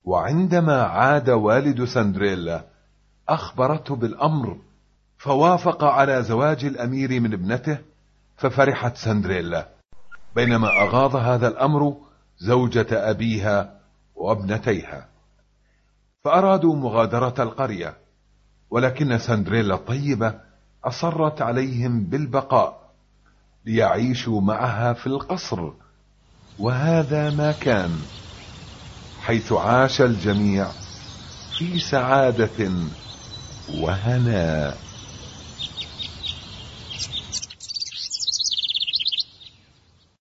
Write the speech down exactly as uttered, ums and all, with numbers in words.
وعندما عاد والد سندريلا أخبرته بالأمر، فوافق على زواج الأمير من ابنته، ففرحت سندريلا، بينما أغاض هذا الأمر زوجة أبيها وابنتيها، فأرادوا مغادرة القرية، ولكن سندريلا الطيبة أصرت عليهم بالبقاء ليعيشوا معها في القصر. وهذا ما كان، حيث عاش الجميع في سعادة وهناء.